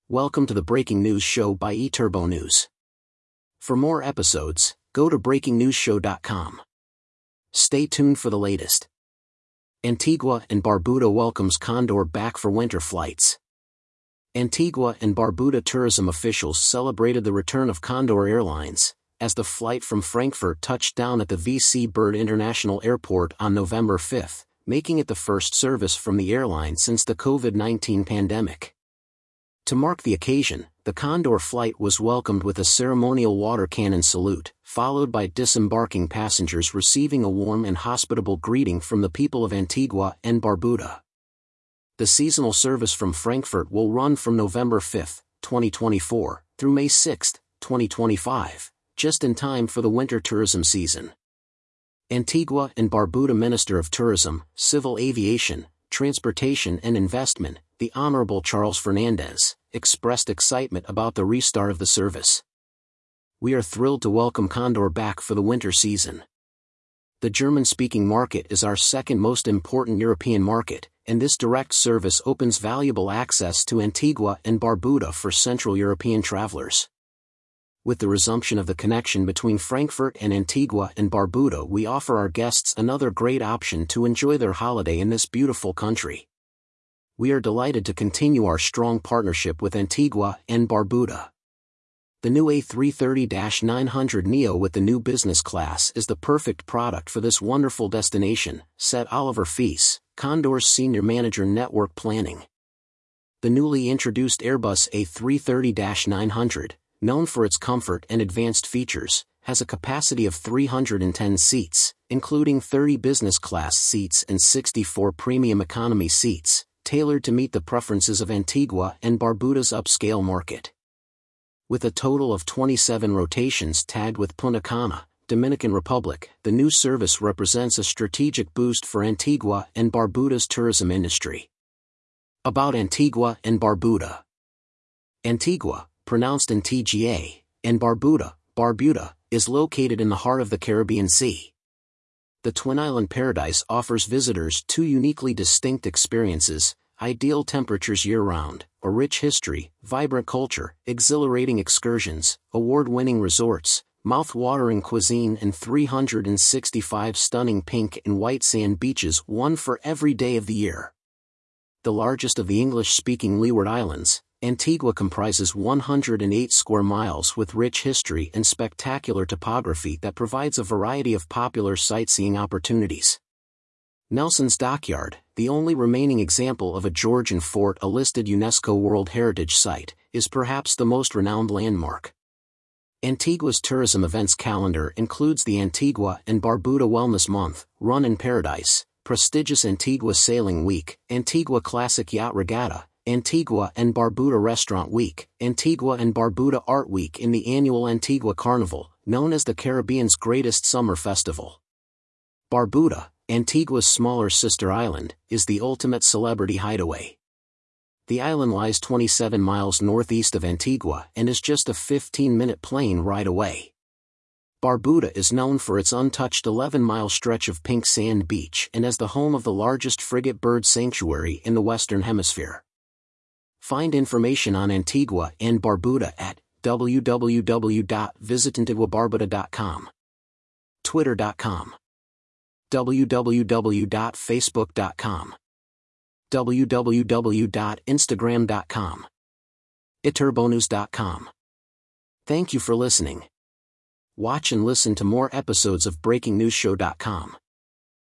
Welcome to the Breaking News Show by eTurbo News. For more episodes, go to breakingnewsshow.com. Stay tuned for the latest. Antigua and Barbuda welcomes Condor back for winter flights. Antigua and Barbuda tourism officials celebrated the return of Condor Airlines, as the flight from Frankfurt touched down at the V.C. Bird International Airport on November 5, making it the first service from the airline since the COVID-19 pandemic. To mark the occasion, the Condor flight was welcomed with a ceremonial water cannon salute, followed by disembarking passengers receiving a warm and hospitable greeting from the people of Antigua and Barbuda. The seasonal service from Frankfurt will run from November 5, 2024, through May 6, 2025, just in time for the winter tourism season. Antigua and Barbuda Minister of Tourism, Civil Aviation, Transportation and Investment, the Honorable Charles Fernandez, expressed excitement about the restart of the service. "We are thrilled to welcome Condor back for the winter season. The German-speaking market is our second most important European market, and this direct service opens valuable access to Antigua and Barbuda for Central European travelers. With the resumption of the connection between Frankfurt and Antigua and Barbuda, we offer our guests another great option to enjoy their holiday in this beautiful country. We are delighted to continue our strong partnership with Antigua and Barbuda. The new A330-900 Neo with the new business class is the perfect product for this wonderful destination," said Oliver Fees, Condor's Senior Manager Network Planning. The newly introduced Airbus A330-900, known for its comfort and advanced features, has a capacity of 310 seats, including 30 business class seats and 64 premium economy seats, tailored to meet the preferences of Antigua and Barbuda's upscale market. With a total of 27 rotations tagged with Punta Cana, Dominican Republic, the new service represents a strategic boost for Antigua and Barbuda's tourism industry. About Antigua and Barbuda. Antigua, pronounced Antigua, and Barbuda, is located in the heart of the Caribbean Sea. The Twin Island Paradise offers visitors two uniquely distinct experiences: ideal temperatures year-round, a rich history, vibrant culture, exhilarating excursions, award-winning resorts, mouth-watering cuisine, and 365 stunning pink and white sand beaches, one for every day of the year. The largest of the English-speaking Leeward Islands, Antigua comprises 108 square miles with rich history and spectacular topography that provides a variety of popular sightseeing opportunities. Nelson's Dockyard, the only remaining example of a Georgian fort, a listed UNESCO World Heritage Site, is perhaps the most renowned landmark. Antigua's tourism events calendar includes the Antigua and Barbuda Wellness Month, Run in Paradise, prestigious Antigua Sailing Week, Antigua Classic Yacht Regatta, Antigua and Barbuda Restaurant Week, Antigua and Barbuda Art Week, in the annual Antigua Carnival, known as the Caribbean's greatest summer festival. Barbuda, Antigua's smaller sister island, is the ultimate celebrity hideaway. The island lies 27 miles northeast of Antigua and is just a 15-minute plane ride away. Barbuda is known for its untouched 11-mile stretch of pink sand beach and as the home of the largest frigate bird sanctuary in the Western Hemisphere. Find information on Antigua and Barbuda at www.visitantiguabarbuda.com, twitter.com, www.facebook.com, www.instagram.com, eturbonews.com. Thank you for listening. Watch and listen to more episodes of BreakingNewsShow.com.